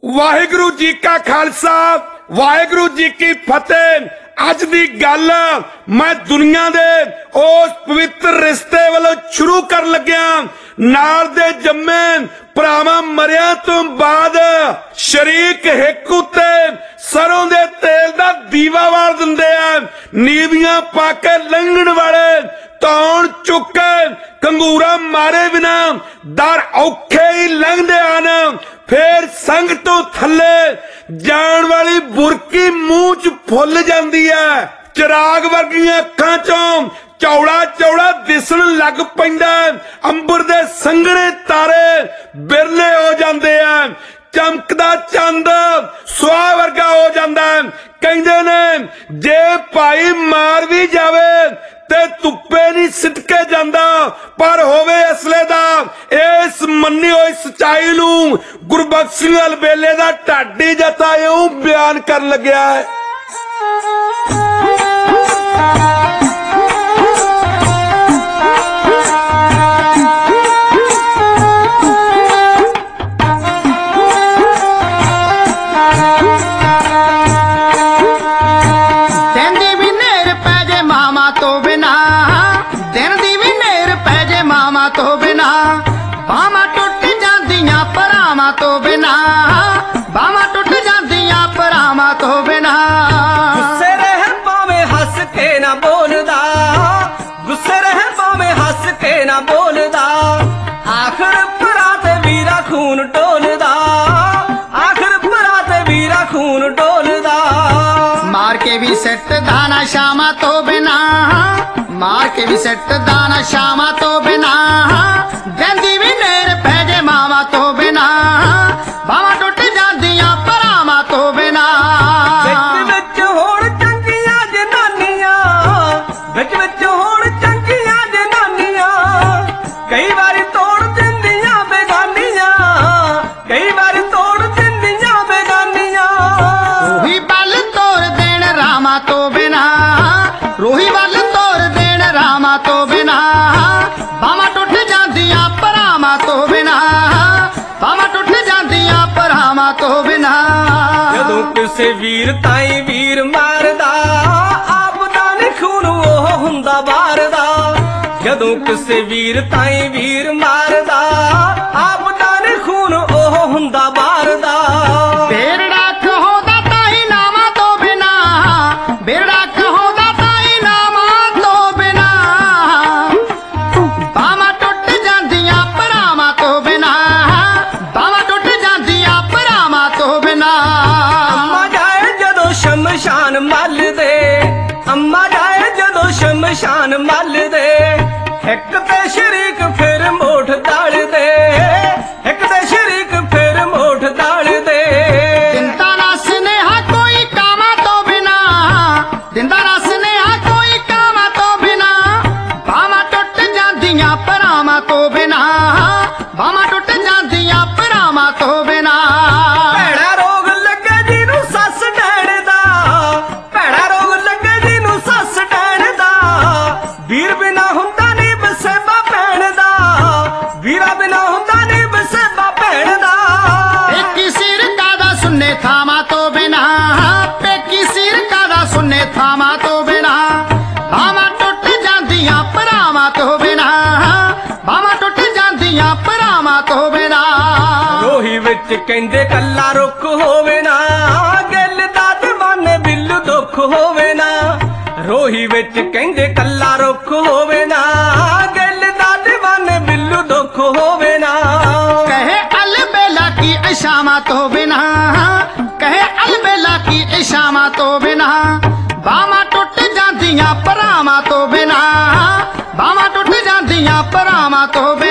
वाहिगुरु जी का खालसा वाहिगुरु जी की फतेह। अज दी गल मैं दुनिया दे उस पवित्र रिश्ते वालों शुरू कर लग्या। नाल दे जम्मे भरावां मरिया तो बाद शरीक हिक उत्ते सरों दे तेल दा दीवा वाल दिंदे आ। नीवियां पाके लंघण वाले तौण चुक के कंगूरा मारे बिना दर औखे ही लंघदे आन। फिर संग तो थले जान वाली बुरकी मुंह च फुल जांदी है। चिराग वर्गियां अखां चों चौड़ा चौड़ा दिसन लग पैंदा। अंबर दे संघने तारे बिरले हो जांदे हैं। चमकदा चंद सुहा वर्गा हो जांदा है। कहंदे ने जे भाई मार भी जावे ते धुप्पे नहीं सिटके जांदा पर होवे असले दा। इस मन्नी होई सच्चाई नूं गुरबख्श सिंह अलबेले दा ढाडी जथा इउं बयान कर लग्या है। तो बिना बामा टुट जांदियां परावां तो बिना। गुस्से रह पावे हस के ना बोलदा, गुस्से रह पावे हस के ना बोलदा। आखिर परात वीरा खून डोलदा, आखिर परात वीरा खून डोलदा। मार के भी सेट दाना शामा तो बिना, मार के भी सेट दाना शामा तो बिना। जंदी भी नेर पैजे मावा तो बिना बावा टुट जांदियां परावां तो बिना। विच होण चंगियां जनानियां, विच होण चंगियां जनानियां। कई बारी तोड़ दिंदियां बेगानियां, कई बारी तोड़ दिंदियां बेगानियां। रोही बल तोड़ देण रामा तो बिना, रोही बल तोड़ देण रामा तो बिना। बावा टुट जांदियां परावां तो बिना, बावा टुट जांदियां परावां तो बिना। जदों किसे वीर ताई वीर मारदा, आप दा नी खून ओह हुंदा बारदा। जदों किसे वीर ताई वीर मारदा, आप दा नी खून ओह हुंदा बारदा। बेरड़ा कहो दा ताई नामा तो बिना, बेरड़ा कहो दा ताई नामा तो बिना। बावा टुट जांदियां परावां तो बिना, बावा टुट जांदियां परावां तो बिना। अम्मा जाए जदों शमशान मल दे, अम्मा जाए जदों शमशान मल दे। एक ते शरीक फिर मोठ दाल दे, एक ते शरीक फिर मोठ दाल दे। दिंदा ना स्नेहा कोई कामा तो बिना, दिंदा ना स्नेहा कोई कामा तो बिना। बावां टुट जांदियां परावां तो बिना, बावां टुट जांदियां परावां तो बिना। भैड़ा रोग लगे जिनू सस डैण दा, भैड़ा रोग लगे जिनू सस डैण दा। वीर बिना हुंदा नी बसेबा भैण दा, वीरा बिना हुंदा नी बसेबा भैण दा। पेकी सिर कादा सुन्ने थामा तो बिना, पेकी सिर कादा सुन्ने थामा तो बिना। बावां टुट जांदियां परावां तो बिना, बावां टुट जांदियां परावां तो बिना। रोही विच कहंदे कल्ला रुख होवे ना, गिल दा दीवाने बिल्लू दुख होवे ना। रोही विच कहंदे कल्ला रुख होवे ना, गिल दा दीवाने बिल्लू दुख होवे ना। कहे अलबेला की इशामा तो बिना, कहे अलबेला की इशामा तो बिना। बावां टुट जांदियां परावां तो बिना, बावां टुट जांदियां परावां तो बिना।